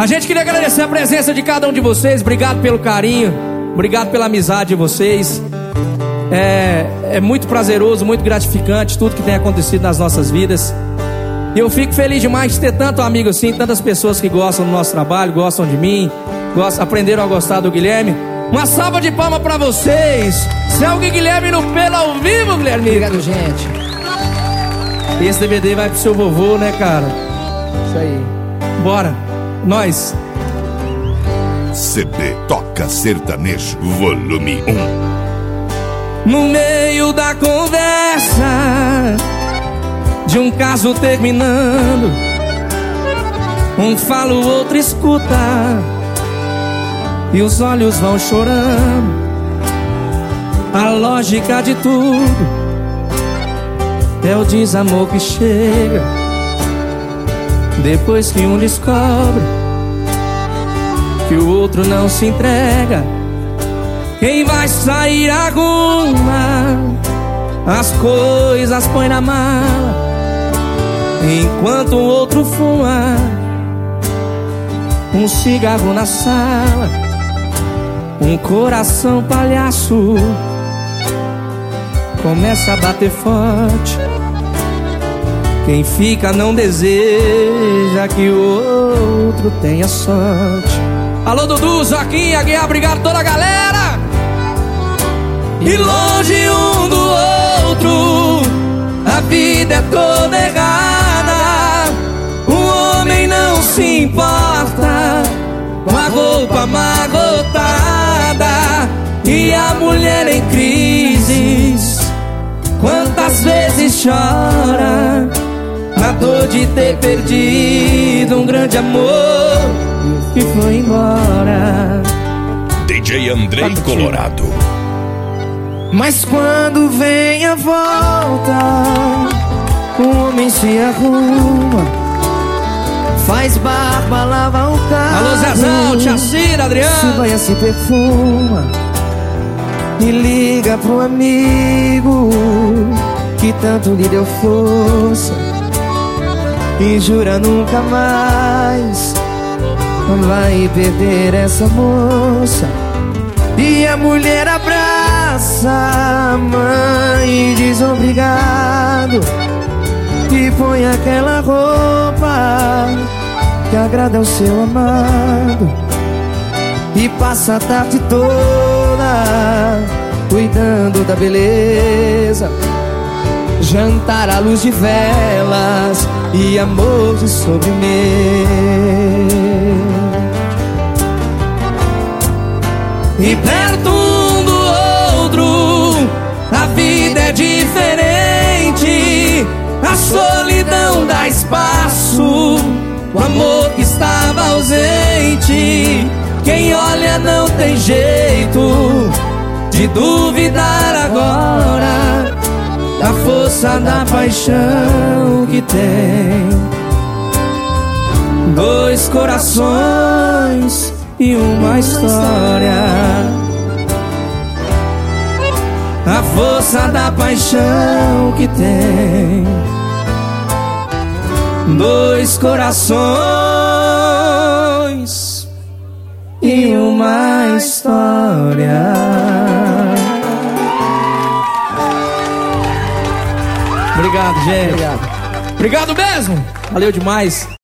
A gente queria agradecer a presença de cada um de vocês. Obrigado pelo carinho, obrigado pela amizade de vocês. É muito prazeroso, muito gratificante tudo que tem acontecido nas nossas vidas. E eu fico feliz demais de ter tanto amigo assim, tantas pessoas que gostam do nosso trabalho, gostam de mim, aprenderam a gostar do Guilherme. Uma salva de palmas pra vocês. Selgue Guilherme no Pelo ao vivo, Guilherme. Obrigado, gente. Esse DVD vai pro seu vovô, né, cara? Isso aí. Bora, nós. CD Toca Sertanejo, volume 1. No meio da conversa de um caso terminando, um fala, o outro escuta, e os olhos vão chorando. A lógica de tudo é o desamor que chega depois que um descobre que o outro não se entrega. Quem vai sair arruma as coisas, põe na mala, enquanto o outro fuma um cigarro na sala. Um coração palhaço começa a bater forte. Quem fica não deseja que o outro tenha sorte. Alô, Dudu, Joaquim, Aguiar, obrigado toda a galera. E longe um do outro, a vida é toda errada. O homem não se importa com a roupa amarrotada, e a mulher em crises quantas vezes chora na dor de ter perdido um grande amor que foi embora. DJ Andrei Colorado. Mas quando vem a volta, o homem se arruma, faz barba, lava o carro. Alô, Zezão, Tia Cira, Adriano. Se banha, se perfuma e liga pro amigo que tanto lhe deu força, e jura nunca mais vai perder essa moça. E a mulher abraça a mãe e diz obrigado, e põe aquela roupa que agrada ao seu amado, e passa a tarde toda cuidando da beleza, jantar à luz de velas e amor de sobremesa. E perto um do outro, a vida é diferente. A solidão dá espaço, o amor que estava ausente. Quem olha não tem jeito de duvidar agora da força da paixão que tem. Dois corações e uma história. A força da paixão que tem. Dois corações e uma história. Obrigado, gente. Obrigado mesmo. Valeu demais.